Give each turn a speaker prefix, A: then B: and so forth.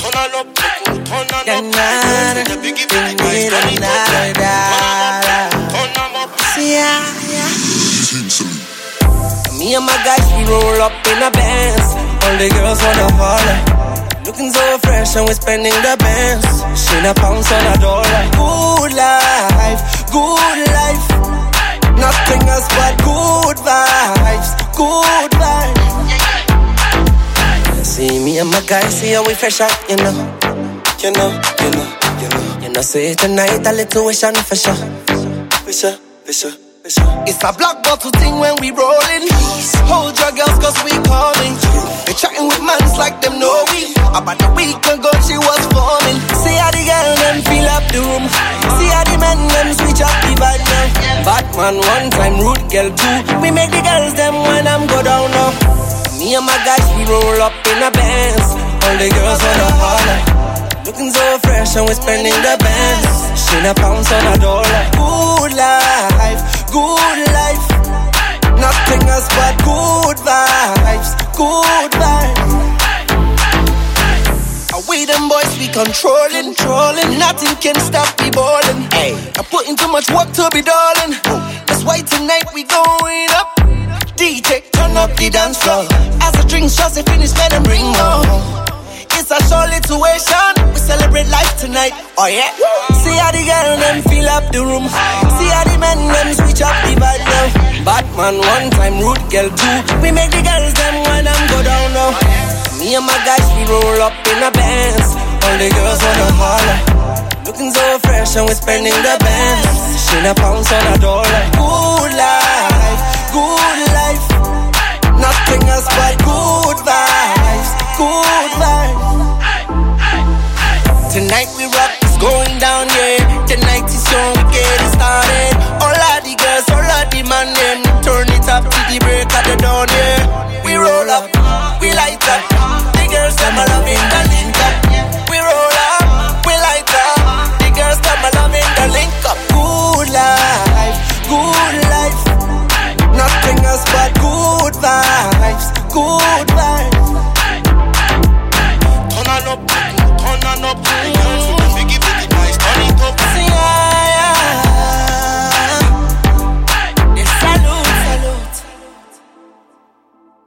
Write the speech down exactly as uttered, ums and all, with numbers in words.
A: on up, turn on up.
B: The biggie biggie guys, turn it up. Turn on up.
C: Yeah, yeah. Me and my guys, we roll up in a Benz. All the girls wanna holler. Looking so fresh and we're spending the bands. She a pounds on a dollar. Good life, good life. Nothing else but good vibes, good vibes. See me and my guys, see how we fresh out, you know. You know, you know, you know. You know, say tonight a little wish on for sure. For sure, for sure. It's a black bottle thing when we rollin'. Hold your girls cause we coming. They chatting with mans like them know we. About a week ago she was forming. See how the girl them fill up the room. See how the men them switch up the vibe now. Batman one time, rude girl two. We make the girls them when I'm go down now. Me and my guys we roll up in a Benz. All the girls wanna holler. Looking so fresh and we're spending the bands. She a pounds on a dollar. Good life, good life. Nothing else but good vibes, good vibes. We them boys, we controlling, trolling. Nothing can stop me ballin'. Hey, I put in too much work to be darling. That's why tonight we going up. D J, turn up the dance floor. As the drinks just finish, let them bring more. It's a show situation. We celebrate life tonight. Oh yeah. See how the girl them fill up the room. See how the men them switch up the vibe now. Batman one time, rude girl two. We make the girls them when them go down now. Me and my guys we roll up in a Benz. All the girls wanna holler. Looking so fresh and we're spending the bands. She a pounds on a dollar. Good life, good life. Nothing else but good vibes, good vibes. Tonight we rock, it's going down, yeah. Tonight is young, we get it started. All of the girls, all of the man, them turn it up to the break of the dawn, yeah. We roll up, we light up. The girls, them a loving the link up. We roll up, we light up. The girls, them a loving the link up. Good life, good life. Nothing else but good vibes, good vibes.
A: Turn on up, turn on up.